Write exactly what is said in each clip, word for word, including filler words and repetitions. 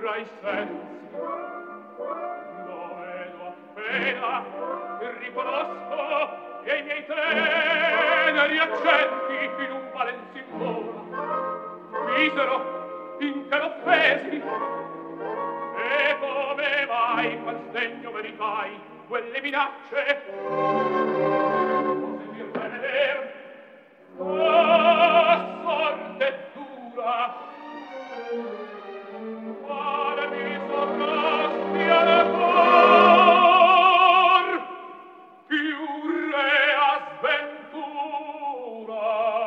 tra i sensi. Lo vedo appena, riconosco che i miei teneri accenti in un valen si vola. Misero, in che l'offesi? E come mai, qual sdegno veritai, quelle minacce? Cose mir veder, oh, sorte dura, quale mi sorrasti al cor, più rea sventura.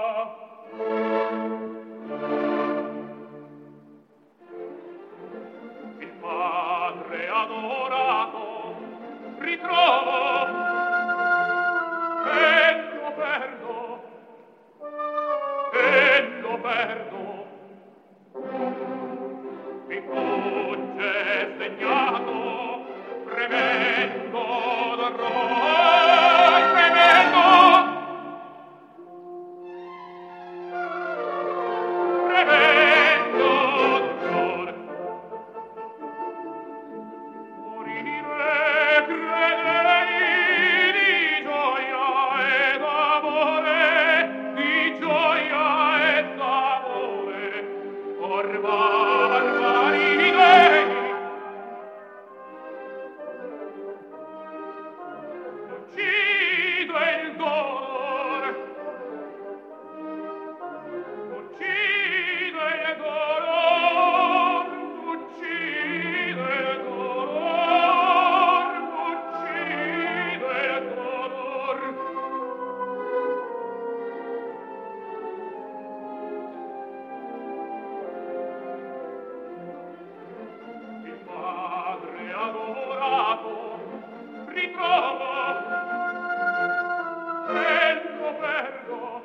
Il padre adorato ritrovo e lo perdo, e lo perdo. Mi fugge sdegnato, tremendo d'orrore, tremendo, tremendo d'orrore. Morire crederei di gioia ed amore, di gioia ed amore, or barbari dei. Uccido il dolore, uccido il dolore, uccido il dolore, uccido il dolore. Il padre adorato ritrovo e lo perdo,